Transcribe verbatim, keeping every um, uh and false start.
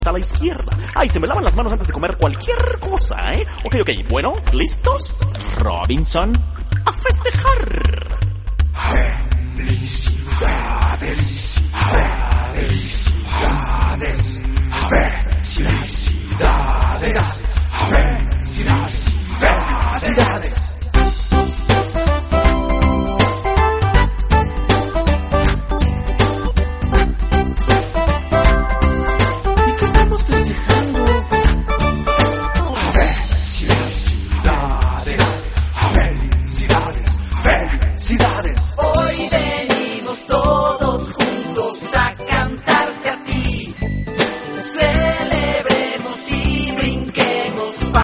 a la izquierda. Ay, se me lavan las manos antes de comer cualquier cosa, ¿eh? Ok, ok, bueno, ¿listos? Robinson, a festejar. Felicidades.